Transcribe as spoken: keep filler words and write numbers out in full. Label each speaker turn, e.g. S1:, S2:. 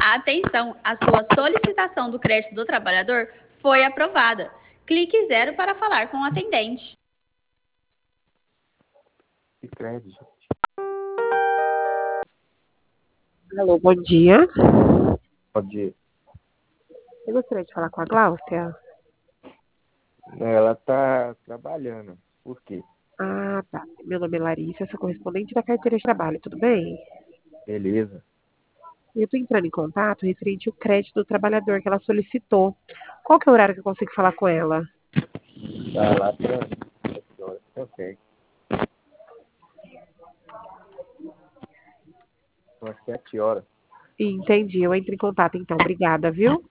S1: Atenção, a sua solicitação do crédito do trabalhador foi aprovada. Clique zero para falar com o atendente.
S2: Que crédito?
S3: Alô, bom dia.
S2: Pode.
S3: Eu gostaria de falar com a Gláucia.
S2: Ela tá trabalhando. Por quê?
S3: Ah, tá. Meu nome é Larissa, eu sou correspondente da carteira de trabalho, tudo bem?
S2: Beleza.
S3: Eu estou entrando em contato referente ao crédito do trabalhador que ela solicitou. Qual que é o horário que eu consigo falar com ela?
S2: Tá lá pra sete horas. Consegue. Umas sete horas.
S3: Entendi, eu entro em contato então. Obrigada, viu?